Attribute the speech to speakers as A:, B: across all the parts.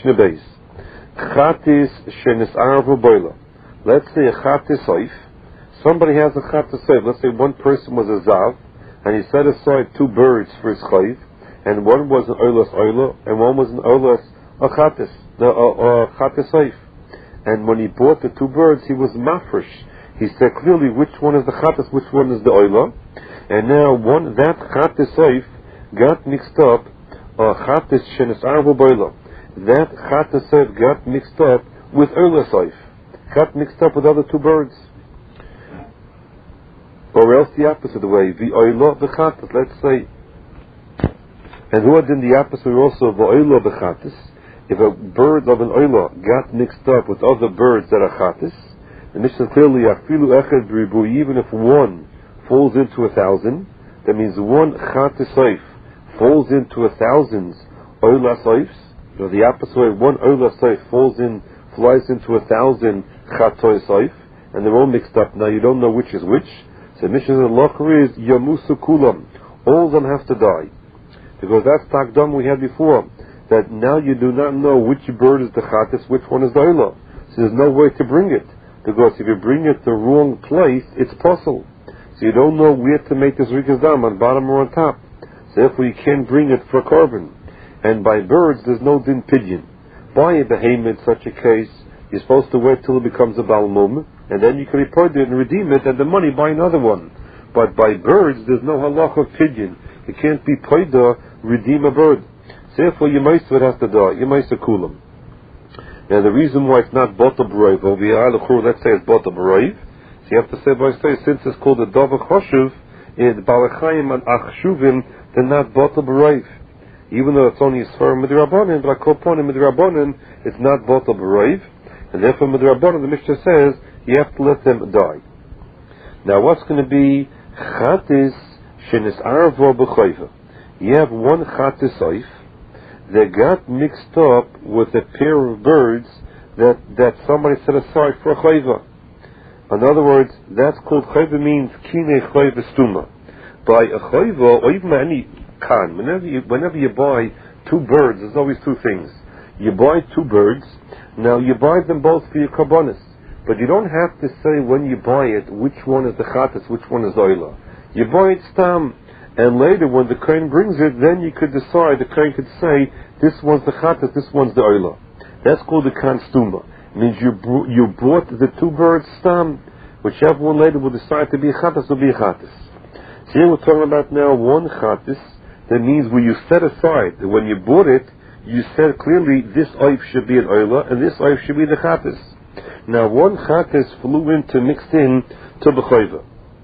A: Mishnah Beis. Chatis shenis'arvu boila. Let's say a chatis oif. Somebody has a chatis oif. Let's say one person was a zav, and he set aside 2 birds for his chayv, and one was an oilas oila, and one was an oilas a chatis oif. And when he bought the 2 birds, he was mafresh. He said clearly which one is the chatis, which one is the oila. And now that chatis oif got mixed up, chatis shenis'arvu boila. That chatis oif got mixed up with oilas oif. Got mixed up with other 2 birds. Or else the opposite way, the oila b'chatis, let's say. And who had in the opposite also, the oila b'chatis. If a bird of an oila got mixed up with other birds that are chatis, the Mishnah clearly, afilu echad b'ribu, even if one falls into 1,000, that means one chatis oif falls into 1,000 oilas oifs, or the opposite way, one oilas oif flies into 1,000 chatois oif, and they're all mixed up. Now you don't know which is which. So the Mishnah's locher is yamusu kulam. All of them have to die. Because that's takdam we had before, that now you do not know which bird is the chatis, which one is the oila. So there's no way to bring it. Because if you bring it the wrong place, it's possible. So you don't know where to make this rikas dam, on bottom or on top. So therefore you can't bring it for carbon. And by birds, there's no din pidyon. By a behemoth in such a case, you're supposed to wait till it becomes a balmum, and then you can report it and redeem it, and the money buy another one. But by birds, there's no halach of pidyon. You can't be paida, redeem a bird. So therefore, your meister has to die. Your meister kulam. Now, the reason why it's not bota b'roiv, let's say it's bota b'roiv, so you have to say by say, since it's called a dava choshev, in balachayim and achshuvim, they're not bota b'roiv. Even though it's only svar midrabanan, but akoponim midrabanan, it's not bota b'roiv, and therefore midrabanan, the Mishnah says, you have to let them die. Now, what's going to be chatis shenis'arvu b'chayva? You have one chatis oif that got mixed up with a pair of birds that somebody set aside for a chayva. In other words, that's called chayva, means kine chayva stuma. By a chayva, or even any kan, whenever you buy 2 birds, there's always 2 things. You buy 2 birds, now you buy them both for your karbonis, but you don't have to say when you buy it which one is the chatas, which one is oila. You buy it stam, and later when the kohen brings it, then you could decide, the kohen could say, this one's the chatas, this one's the oila. That's called the kan stuma. It means you bought the 2 birds stam, whichever one later will decide to be a chatas will be a chatas. So here we're talking about now one chatas. That means when you set aside, when you bought it, you said clearly this oif should be an oila, and this oif should be the chatas. Now one chatas flew mixed in to b'chayva.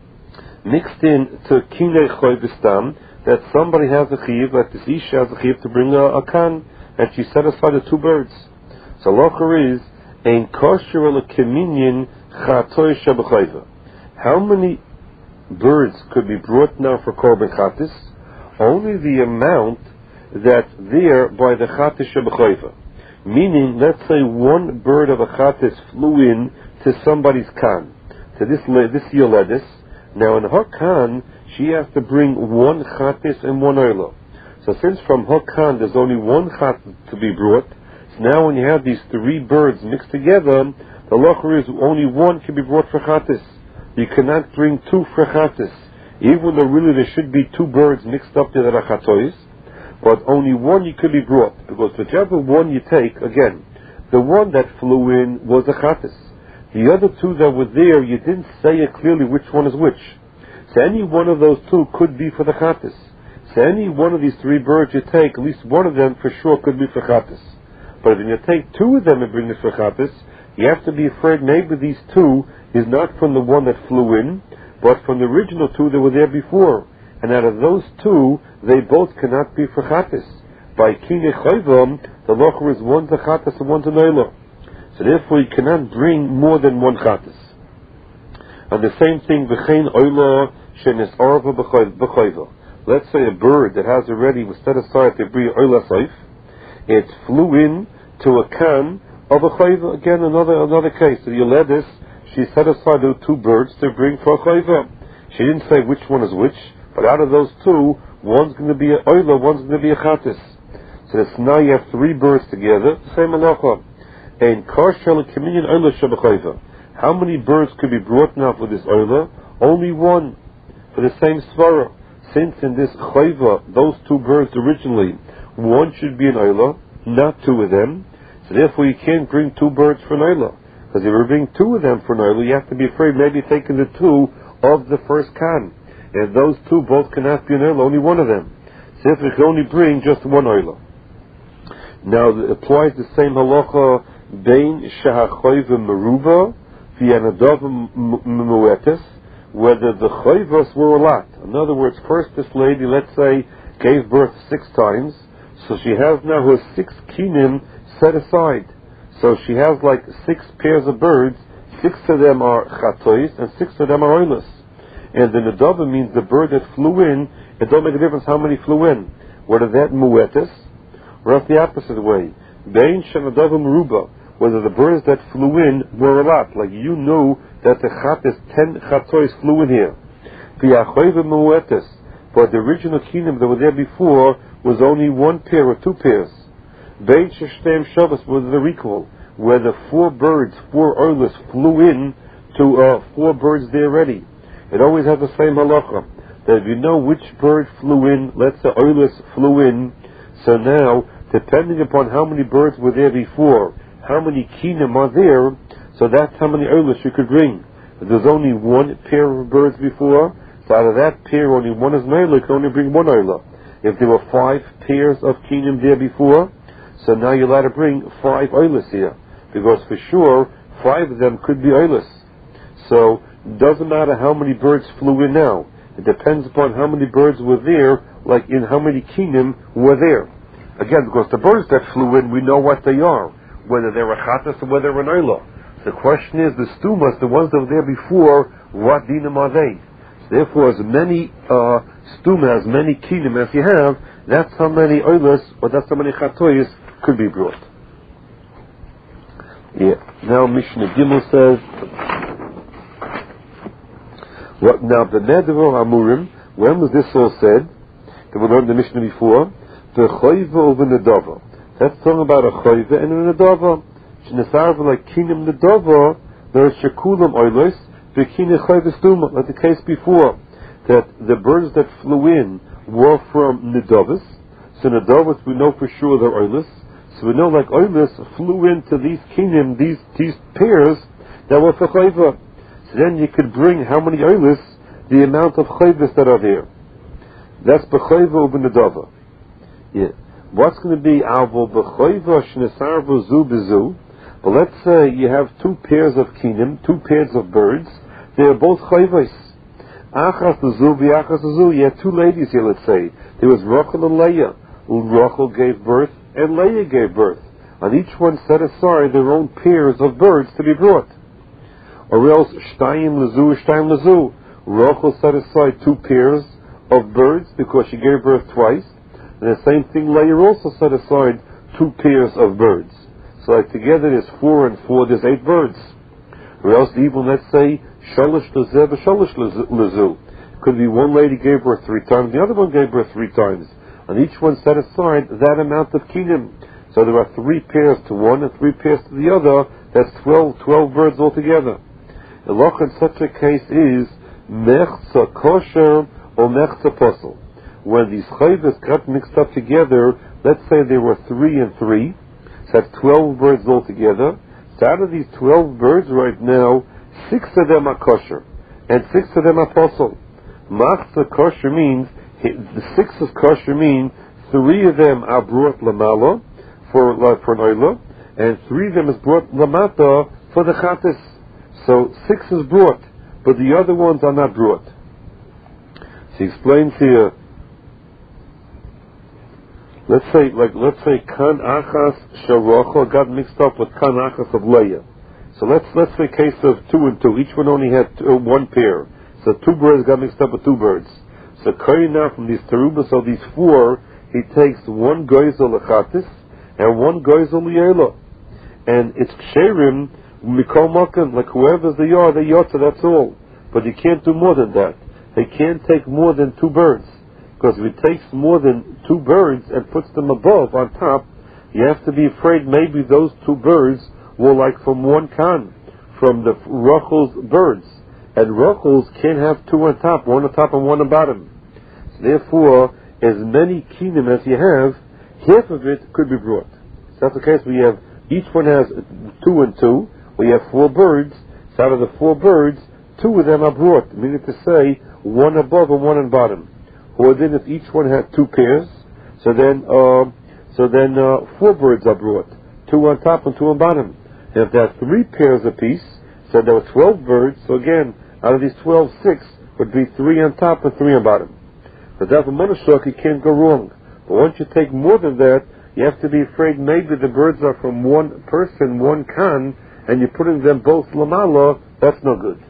A: Mixed in to kinei chayvistam, that somebody has a chiv, that this isha has a chiv to bring a kan, and she set aside the 2 birds. So locher is, ein kosher ala keminyan chatoy sheb'chayva. How many birds could be brought now for korban chatas? Only the amount that's there by the chatas sheb'chayva. Meaning, let's say one bird of a chatas flew in to somebody's kan, to this yoledis. Now in her kan, she has to bring 1 chatas and 1 oila. So since from her kan there's only 1 chatas to be brought, so now when you have these 3 birds mixed together, the locher is only 1 can be brought for chatas. You cannot bring 2 for chatas. Even though really there should be 2 birds mixed up there that are chatois, but only 1 you could be brought, because whichever one you take, again, the one that flew in was a chatas. The other 2 that were there, you didn't say it clearly which one is which. So any one of those 2 could be for the chatas. So any one of these 3 birds you take, at least one of them for sure could be for chatas. But if you take 2 of them and bring this for chatas, you have to be afraid maybe these 2 is not from the one that flew in, but from the original 2 that were there before. And out of those 2, they both cannot be for chatas. By kinei chayvam, the locher is one's a chatas and one's an oila. So therefore you cannot bring more than 1 chatas. And the same thing, v'chein oila shenis'arvu b'chayva. Let's say a bird that has already was set aside to be oila saif, it flew in to a kan of a chayva. Again, another case. So you led this, she set aside those 2 birds to bring for a chayva. She didn't say which one is which, but out of those 2, one's going to be a oila, one's going to be a chatas. So now you have three birds together, same halacha. And Karshel Communion Oila Shabachayva. How many birds could be brought now for this Oila? Only one. For the same Svara. Since in this Chayva, those two birds originally, one should be an Oila, not two of them. So therefore you can't bring two birds for an Oila. Because if you bring two of them for an Oila, you have to be afraid maybe taking the two of the first Khan. And those two both cannot be an Oila, only one of them. So therefore you can only bring just one Oila. Now it applies the same halacha Bein Shahachayva Meruba V'Yanadav Muetes, whether the chayvas were a lot. In other words, first this lady, let's say, gave birth 6 times, so she has now her 6 kinim set aside. So she has like 6 pairs of birds, 6 of them are chatois and 6 of them are oilus. And the nadava means the bird that flew in, it don't make a difference how many flew in. Whether that muetes, or else the opposite way. Bein Shanadav Meruba, whether the birds that flew in were a lot, like you knew that the 10 chatois flew in here. But the original kingdom that were there before was only 1 pair or 2 pairs. Bein Sheshtem Shabbos was the recall, where the 4 birds, 4 oilers flew in to 4 birds there already. It always has the same halacha, that if you know which bird flew in, let's say oilers flew in, so now, depending upon how many birds were there before, how many kinim are there, so that's how many oilers you could bring. If there's only 1 pair of birds before, so out of that pair only one is an oiler, you can only bring 1 oiler. If there were 5 pairs of kinim there before, so now you're allowed to bring 5 oilers here, because for sure 5 of them could be oilers. So it doesn't matter how many birds flew in now. It depends upon how many birds were there, like in how many kinim were there. Again, because the birds that flew in, we know what they are, whether they were chatas or whether they were an oila. The question is, the stumas, the ones that were there before, what dinam are they? Therefore, as many stumas, as many kinim as you have, that's how many oilas, or that's how many chatois could be brought. Yeah. Now Mishnah Gimel says, now the Nedro Amurim, when was this all said? That we learned the Mishnah before. The Choyva over Nedava. That's talking about a Choyva and a Nedava. Shnesarva like Kinim Nedava, there is Shekulam Oilos, Bikini Choyva Stuma, like the case before. That the birds that flew in were from Nedavas. So Nedavas we know for sure they're Oilos. So we know like Oilos flew into these Kinim, these pairs that were for Choyva. So then you could bring how many Oilos, the amount of Choyvas that are there. That's B'Choyva over Nedava. Yeah. What's going to be Avol B'Choyva Shnesarva Zu B'Zu? But let's say you have 2 pairs of kinim, 2 pairs of birds. They are both Choyvas. Achas Zu V'Achas Zu. You had 2 ladies here, let's say. There was Rachel and Leah. Rachel gave birth and Leah gave birth. And each one set aside their own pairs of birds to be brought. Or else Shtayim L'Zu, Shtayim L'Zu. Rachel set aside 2 pairs of birds because she gave birth twice. And the same thing, Leah also set aside 2 pairs of birds. So like together there's 4 and 4, there's 8 birds. Or else even, let's say, Shalish L'Zeh, Shalish L'Zu. Could be one lady gave birth 3 times, the other one gave birth 3 times. And each one set aside that amount of kinim. So there are 3 pairs to one and 3 pairs to the other. That's 12 birds altogether. The loch in such a case is Mechza Kosher or Mechza Posel. When these chayvas got mixed up together, let's say there were 3 and 3, so that's 12 birds altogether. So out of these 12 birds right now, 6 of them are kosher, and 6 of them are posel. Machza kosher means, the 6 of kosher mean, 3 of them are brought lamala, for an oila, and 3 of them is brought lamata for the chatis. So 6 is brought, but the other ones are not brought. She explains here, let's say Kan Achas Sharocha got mixed up with Kan Achas of Leah. So let's say case of 2 and 2. Each one only had 1 pair. So 2 birds got mixed up with 2 birds. So Kain now from these terubas of these 4, he takes 1 goizel lechatis and 1 goizel liela. And it's ksherim mikol makan, like whoever they are yotza, that's all. But you can't do more than that. They can't take more than 2 birds. Because if he takes more than two birds and puts them above, on top, you have to be afraid maybe those two birds were like from one kan, from the Rachel's birds. And Rachel's can't have two on top and one on bottom. So therefore, as many kingdom as you have, half of it could be brought. So that's the case. We have, each one has 2 and 2. We have 4 birds. So out of the 4 birds, 2 of them are brought. Meaning to say, one above and one on bottom. Or then if each one had 2 pairs, so then 4 birds are brought. 2 on top and 2 on bottom. And if that's 3 pairs apiece, so there were 12 birds. So again, out of these 12, 6 would be 3 on top and 3 on bottom. But that for Monoshok, you can't go wrong. But once you take more than that, you have to be afraid maybe the birds are from one person, one kan, and you're putting them both lamala. That's no good.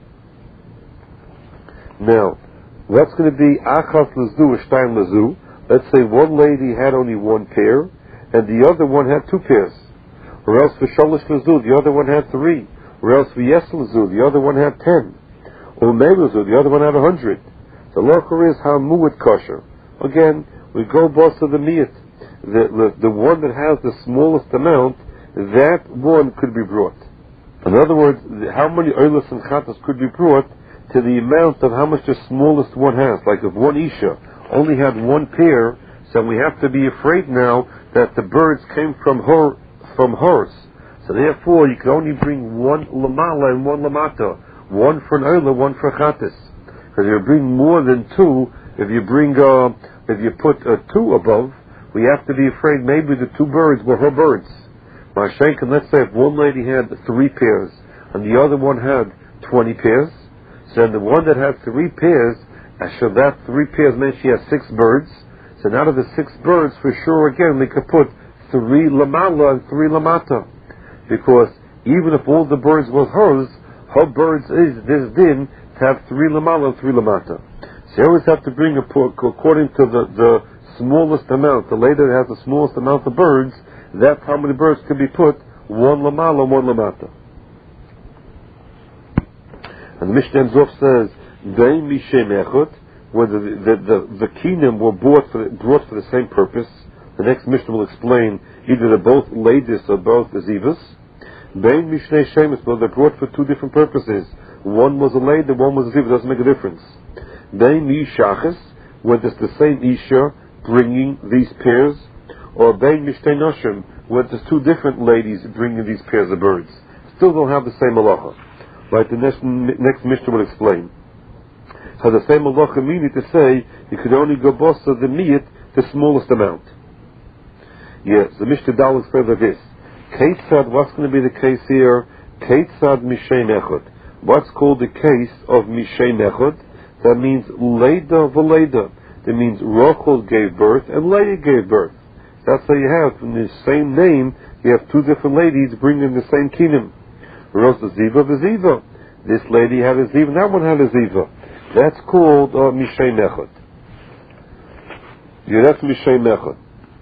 A: Now, what's going to be achas lezu or shtaim lezu? Let's say one lady had only 1 pair, and the other one had 2 pairs. Or else for shalish lezu, the other one had 3. Or else for yes lezu, the other one had 10. Or mei lezu, the other one had 100. The locher is hamuit kosher. Again, we go boss of the miyat. The one that has the smallest amount, that one could be brought. In other words, how many oilos and chatas could be brought to the amount of how much the smallest one has. Like if one isha only had 1 pair, so we have to be afraid now that the birds came from hers. So therefore, you can only bring 1 lamala and 1 lamata, 1 for an oila, 1 for a chatas. Because if you bring more than 2, if you put 2 above, we have to be afraid maybe the 2 birds were her birds. Mashenk, and let's say if one lady had 3 pairs and the other one had 20 pairs, so then the one that had 3 pairs, so that 3 pairs meant she has 6 birds. So out of the 6 birds, for sure, again, we could put 3 lamala and 3 lamata. Because even if all the birds was hers, her birds is this din to have 3 lamala and 3 lamata. So you always have to bring according to the smallest amount. The lady that has the smallest amount of birds, that's how many birds can be put, 1 lamala and 1 lamata. And the Mishnah Zov says, when the kingdom were brought for the same purpose, the next Mishnah will explain either they're both ladies or both zivas. Bein mishnei shemus, but they're brought for 2 different purposes. One was a lady, one was a ziva. Doesn't make a difference. Bein mishachas, whether it's the same isha bringing these pairs, or bein mishnei noshim, whether it's 2 different ladies bringing these pairs of birds. Still don't have the same halacha. Right, the next Mishnah will explain. So the same halacha meaning to say you could only go boss of the miyat, the smallest amount. Yes, the Mishnah Dal explains like this. Keitzad, what's going to be the case here? Keitzad Mishay Nechot. What's called the case of Mishay Nechot? That means Leida V'Leida. That means Rachel gave birth and Leah gave birth. That's how you have, in the same name, you have 2 different ladies bringing the same kingdom. Ros the Ziva v'Ziva. This lady had a Ziva, and that one had a Ziva. That's called Mishay Nechot. Yeah, that's Mishay Nechot.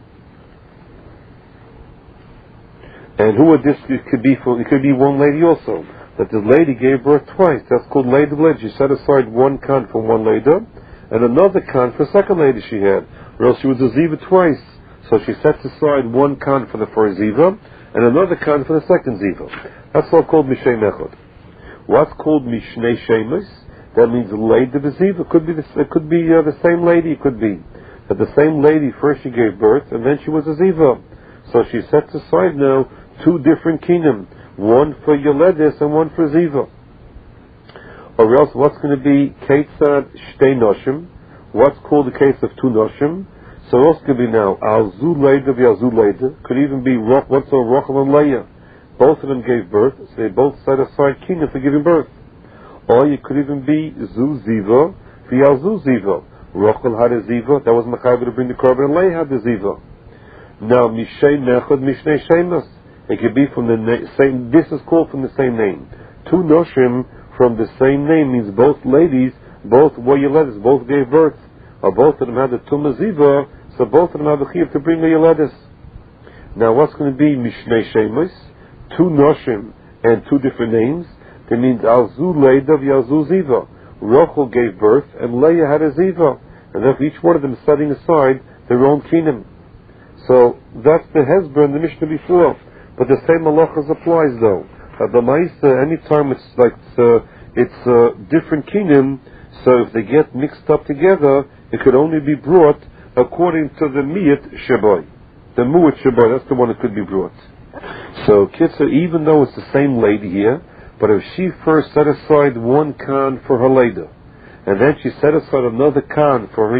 A: And who would this could be for? It could be one lady also. That the lady gave birth twice. That's called Leda Leda. She set aside 1 kan for one Leda, and another kan for a second lady she had. Or else she was a Ziva twice. So she sets aside 1 kan for the first Ziva, and another kan for the second Ziva. That's all called Mishay Nechot. What's called Mishnei Shemus? That means Leda Ziva. It could be the same lady. It could be that the same lady first she gave birth, and then she was a Ziva. So she sets aside now 2 different kingdom, 1 for Yoledis and 1 for Ziva. Or else what's going to be Keitzad Shtei Noshim? What's called the case of 2 Noshim? So else could be now Alzu Leida v'Alzu Leida. Could even be what's a Rachel and Leah. Both of them gave birth, so they both set aside kingdom for giving birth. Or you could even be Zu Ziva v'Alzu Ziva. Rachel had a Ziva, that was Machaber to bring the korban, and Leah had the Ziva. Now Mishay Nechot Mishnei Shemus. It could be from the same. This is called from the same name. 2 noshim from the same name means both ladies, both were Yoledis, both gave birth, or both of them had the Tumah Ziva, so both of them have a chiyuv to bring a Yoledis. Now, what's going to be Mishnei Shemus? 2 noshim and 2 different names. That means Alzu Leida v'Alzu Ziva. Rachel gave birth, and Leah had a Ziva. and therefore each one of them is setting aside their own kinim. So that's the Hezbollah in the Mishnah before. But the same halachas applies though. The Ma'isa, anytime it's different kinim, so if they get mixed up together, it could only be brought according to the miyat shaboy. The mu'at shaboy, that's the one that could be brought. So Kitzur, even though it's the same lady here, but if she first set aside one kan for her leda, and then she set aside another kan for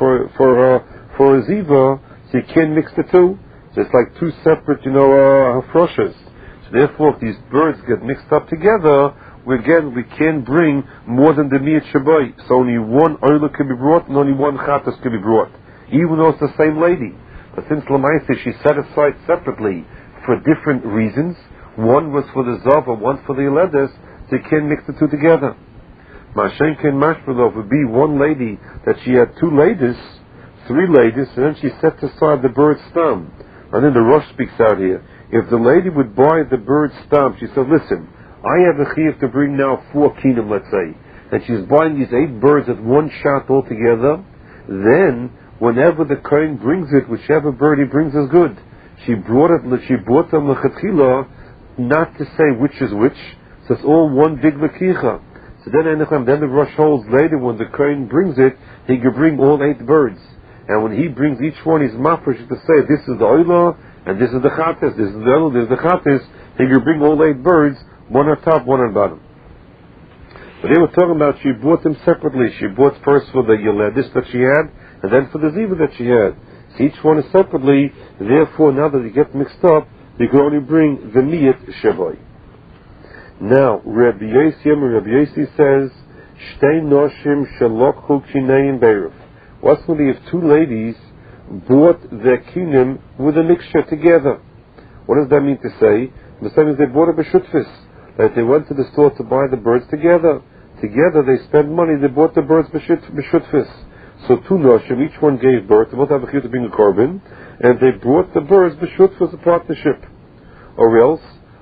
A: her ziva, so you can't mix the two. So it's like two separate, hafroshas. So therefore, if these birds get mixed up together, we can't bring more than the miyat shabai. So only one oila can be brought, and only one chatas can be brought, even though it's the same lady. But since Lamaisa she set aside separately for different reasons, one was for the zav and one for the yeledes, they can't mix the two together. Mashenken Mashmalov would be one lady that she had two ladies, three ladies, and then she set aside the bird stam. And then the Rosh speaks out here. If the lady would buy the bird stam, she said, listen, I have a chiyuv to bring now 4 kinim, let's say, and she's buying these 8 birds at one shot altogether, then whenever the kohen brings it, whichever bird he brings is good. She bought them lechatchila, not to say which is which, so it's all one big lekicha. So then the Rosh holds later when the kohen brings it, he can bring all 8 birds. And when he brings each one, he's mafresh to say, this is the oila, and this is the chates, this is the oila, this is the chates. He can bring all 8 birds, one on top, one on bottom. But they were talking about she bought them separately. She bought first for the yeledis that she had, and then for the ziva that she had. So each one is separately, therefore now that they get mixed up, you can only bring the miyat shabai. Now, Rabbi Yossi says, Shtei noshim shalokhu kineim beirav. What's going to be if 2 ladies bought their kinim with a mixture together? What does that mean to say? The same as they bought a b'shutfis, that they went to the store to buy the birds together. Together they spent money, they bought the birds b'shutfis. So 2 noshim, each one gave birth, they both have a chiyuv to bring a korban, and they brought the birds b'shutfis, a partnership. Or else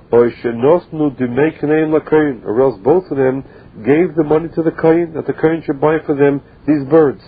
A: both of them gave the money to the kohen, that the kohen should buy for them these birds.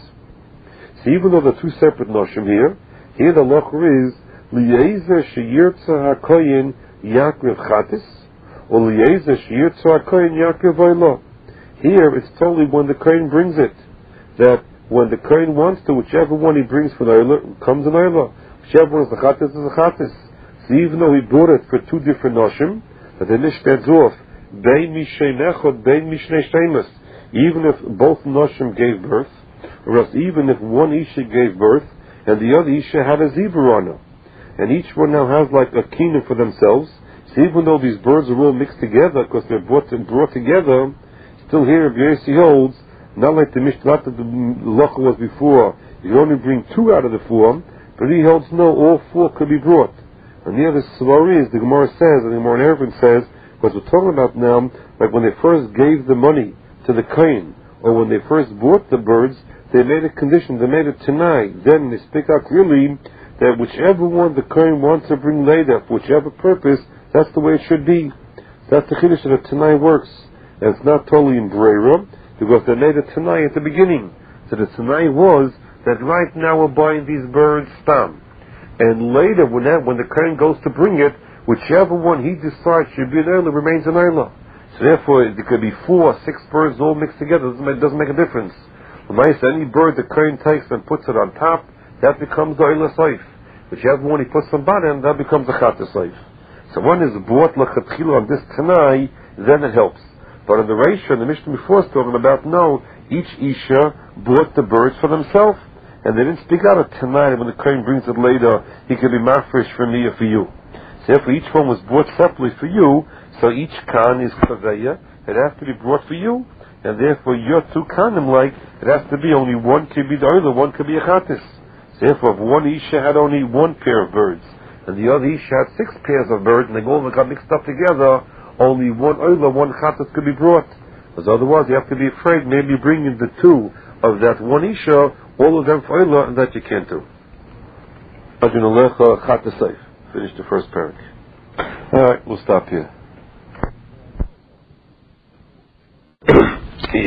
A: So even though they're 2 separate noshim here the locher is liyezer sheyirtza hakoyin yakriv chatis, or liyezer sheyirtza hakoyin yakriv oila. Here it's totally when the kohen brings it, that when the kohen wants to, whichever one he brings for the oila comes an oila, whichever one is the chatis is a chatis. So even though he brought it for 2 different noshim, but the Mishnah adds off bein mishnei nechod bein mishnei shteimus, even if both noshim gave birth, or else even if one isha gave birth and the other isha had a zibur on her, and each one now has like a kinim for themselves. So even though these birds are all mixed together because they're brought together, still here Rabbi Yossi holds not like the Mishnah, not that the locha was before. You can only bring 2 out of the 4, but he holds no, all 4 could be brought. And the other svar is the Gemara says, and the Gemara in Eruvin says, because we're talking about now, like when they first gave the money to the kohen, or when they first bought the birds, they made a condition, they made it tanai. Then they speak out clearly that whichever one the kohen wants to bring later, for whichever purpose, that's the way it should be. That's the chiddush that a tanai works. And it's not totally in breira, because they made a tanai at the beginning. So the tanai was that right now we're buying these birds stam. And later, when the kohen goes to bring it, whichever one he decides should be an oila remains an oila. So therefore, it could be 4 or 6 birds all mixed together. It doesn't make a difference. Any bird the kohen takes and puts it on top, that becomes the oila saif. Whichever one he puts on bottom, that becomes the chatas saif. So one is bought lechatchila on this tanai, then it helps. But in the ratio, the Mishnah before is talking about, no, each isha bought the birds for themselves. And they didn't speak out of tonight. When the kohen brings it later, he could be mafresh for me or for you. So therefore, each one was brought separately for you. So each kan is kaveya. It has to be brought for you, and therefore your 2 kanim, like it has to be only one could be the oila, one could be a chatis. So therefore, if one isha had only 1 pair of birds, and the other isha had 6 pairs of birds, and they all got mixed up together, only 1 oila, 1 chatis could be brought. Because otherwise, you have to be afraid maybe bringing the 2 of that 1 isha, all of them for oila, and that you can't do. Finish the first parak. Alright, we'll stop here.